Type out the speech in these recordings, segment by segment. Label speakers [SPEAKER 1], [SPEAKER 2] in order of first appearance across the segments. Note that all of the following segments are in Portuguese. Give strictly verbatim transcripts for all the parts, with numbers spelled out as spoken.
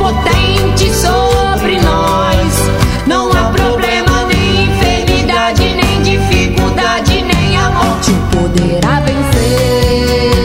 [SPEAKER 1] potentes sobre nós. Não há problema, nem enfermidade, nem dificuldade, nem a morte poderá vencer.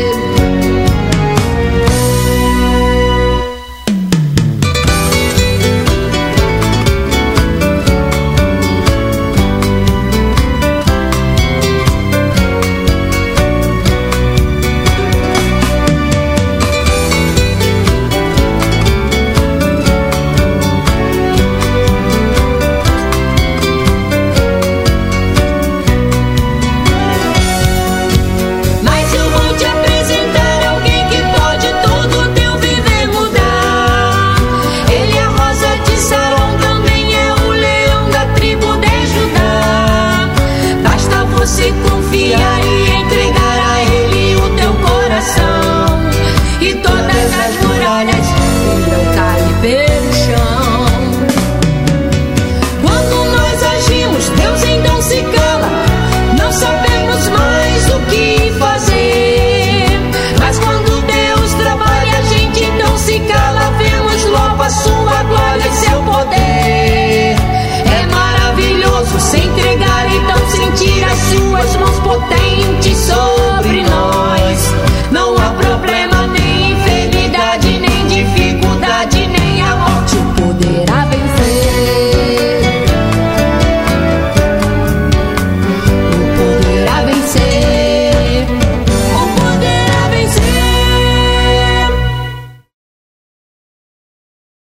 [SPEAKER 1] Você confiar e entregar a Ele o teu coração, e todas as muralhas irão cair pelo chão. Quando nós agimos, Deus então se cala. Não sabemos mais o que fazer, mas quando Deus trabalha, a gente então se cala. Vemos logo a sua glória e seu poder. É maravilhoso se entregar, então sentir as suas mãos potentes sobre nós.